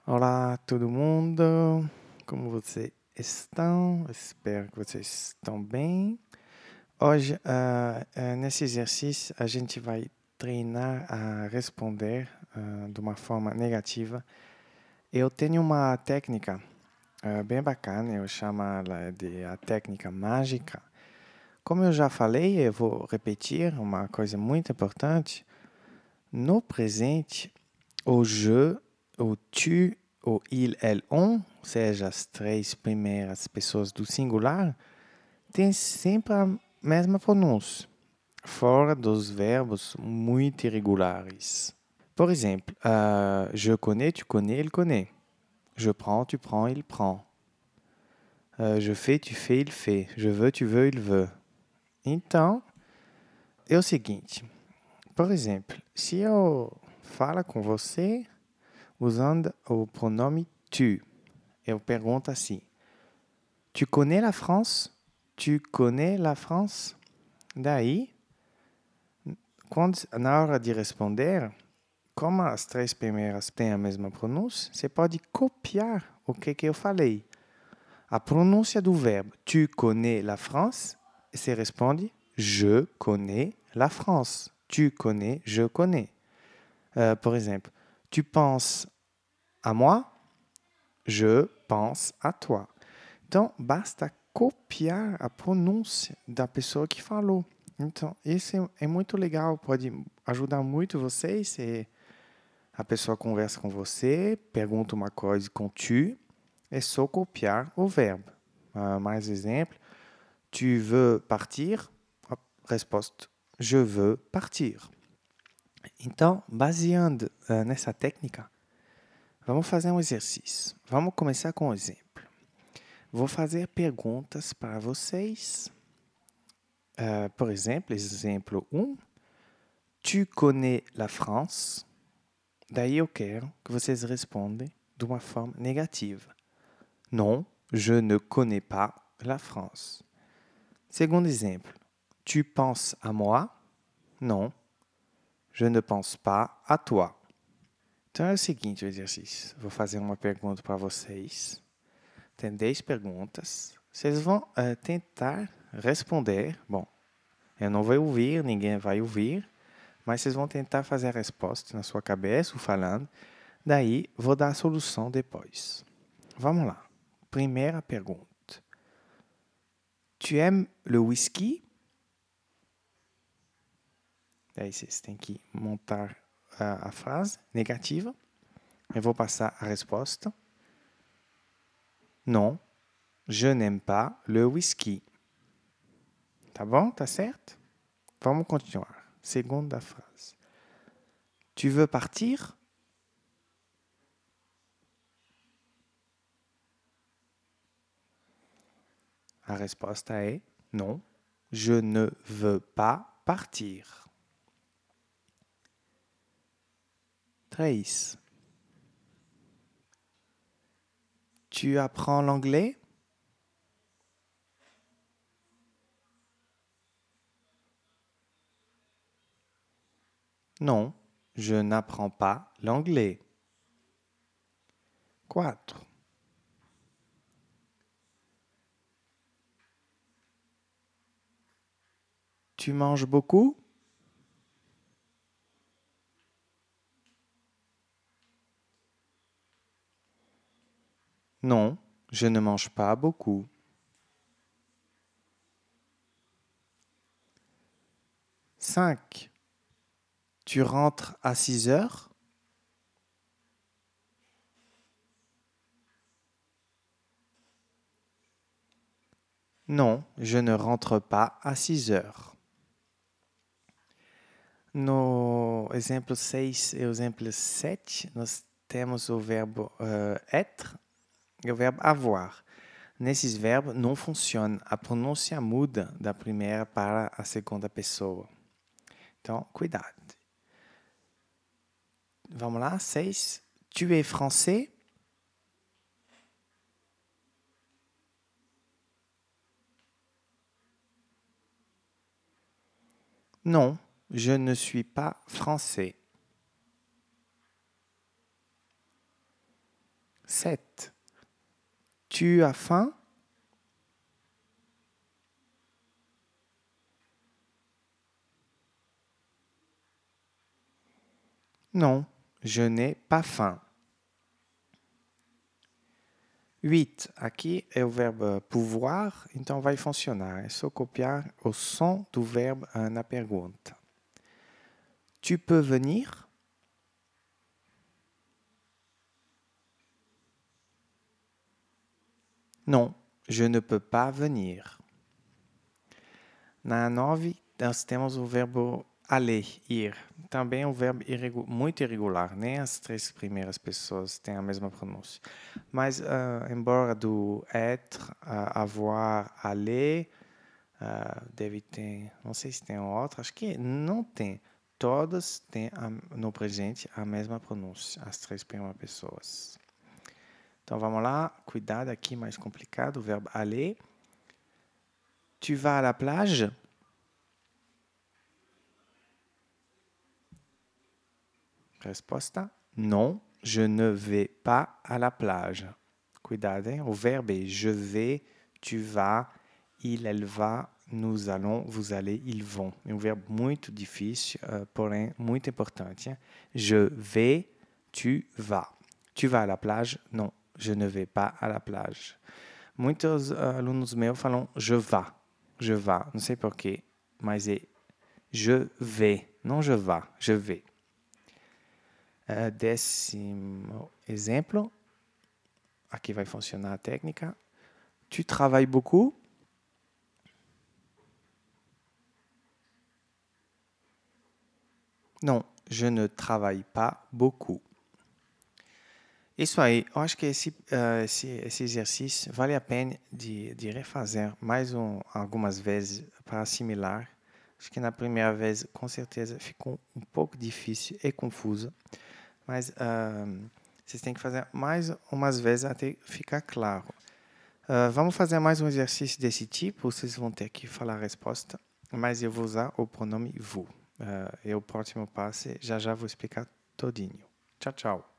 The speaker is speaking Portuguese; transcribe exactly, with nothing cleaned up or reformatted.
Olá, todo mundo! Como vocês estão? Espero que vocês estão bem. Hoje, ah, ah, nesse exercício, a gente vai treinar a responder ah, de uma forma negativa. Eu tenho uma técnica ah, bem bacana, eu chamo ela de a técnica mágica. Como eu já falei, eu vou repetir uma coisa muito importante. No presente, o je, o tu, o il, elle, on, ou seja, as três primeiras pessoas do singular, tem sempre a mesma pronúncia, fora dos verbos muito irregulares. Por exemplo, uh, je connais, tu connais, il connaît. Je prends, tu prends, il prend. Uh, je fais, tu fais, il fait. Je veux, tu veux, il veut. Então, é o seguinte. Por exemplo, se eu falo com você usando o pronome tu, eu pergunto assim: Tu connais la France? Tu connais la France? Daí, quando, na hora de responder, como as três primeiras têm a mesma pronúncia, você pode copiar o que, que eu falei. A pronúncia do verbo tu connais la France, você responde je connais la France. Tu connais, je connais. Uh, por exemplo, tu penses à moi? Je pense à toi. Então, basta copiar a pronúncia da pessoa que falou. Então, isso é, é muito legal, pode ajudar muito vocês. Se a pessoa conversa com você, pergunta uma coisa com tu, é só copiar o verbo. Uh, mais exemplo, tu veux partir? A resposta, je veux partir. Então, baseando uh, nessa técnica, vamos fazer um exercício. Vamos começar com um exemplo. Vou fazer perguntas para vocês. Uh, por exemplo, exemplo um. Tu connais la France? Daí eu quero que vocês respondem de uma forma negativa. Non, je ne connais pas la France. Segundo exemplo. Tu penses à moi? Non, je ne pense pas à toi. Então é o seguinte o exercício. Vou fazer uma pergunta para vocês. Tem dez perguntas. Vocês vão uh, tentar responder. Bom, eu não vou ouvir, ninguém vai ouvir, mas vocês vão tentar fazer a resposta na sua cabeça, ou falando. Daí, vou dar a solução depois. Vamos lá. Primeira pergunta. Tu aimes le whisky? Daí vocês têm que montar a, a frase negativa. Eu vou passar a resposta. Non, je n'aime pas le whisky. Tá bom? Tá certo? Vamos continuar. Segunda frase. Tu veux partir? A resposta é non, je ne veux pas partir. três. Tu apprends l'anglais? Non, je n'apprends pas l'anglais. quatre. Tu manges beaucoup? Non, je ne mange pas beaucoup. cinq. Tu rentres à six heures? Non, je ne rentre pas à six heures. No exemplo seis e o exemplo sete, nós temos o verbo uh, être e o verbo avoir. Nesses verbos não funciona, a pronúncia muda da primeira para a segunda pessoa. Então, cuidado. Vamos lá, seis. Tu es français? Non, je ne suis pas français. sept. Tu as faim? Non, je n'ai pas faim. huit. Aqui é o verbo pouvoir, então vai funcionar. É só copiar o som do verbo na pergunta. Tu peux venir? Non, je ne peux pas venir. Na nove, nós temos o verbo aller, ir. Também é um verbo irregu- muito irregular. Nem as três primeiras pessoas têm a mesma pronúncia. Mas, uh, embora do être, uh, avoir, aller, uh, deve ter... Não sei se tem outra. Acho que não tem. Todas têm a, no presente a mesma pronúncia. As três primeiras pessoas. Então, vamos lá. Cuidado aqui, mais complicado. O verbo aller. Tu vas à la plage? Resposta: non, je ne vais pas à la plage. Cuidado, hein? O verbo é je vais, tu vas, il, elle va, nous allons, vous allez, ils vont. É um verbo muito difícil, uh, porém muito importante. Hein? Je vais, tu vas. Tu vas à la plage? Non, je ne vais pas à la plage. Muitos uh, alunos meus falam je vas. Je vas. Não sei porquê, mas é je vais. Não je vas, je vais. Uh, décimo exemplo. Aqui vai funcionar a técnica. Tu travailles beaucoup? Non, je ne travaille pas beaucoup. Isso aí, eu acho que esse, uh, esse, esse exercício vale a pena de, de refazer mais um, algumas vezes para assimilar. Acho que na primeira vez, com certeza, ficou um pouco difícil e confuso. Mas uh, vocês têm que fazer mais umas vezes até ficar claro. Uh, vamos fazer mais um exercício desse tipo. Vocês vão ter que falar a resposta, mas eu vou usar o pronome vous. Uh, e o próximo passo, já já vou explicar todinho. Tchau, tchau.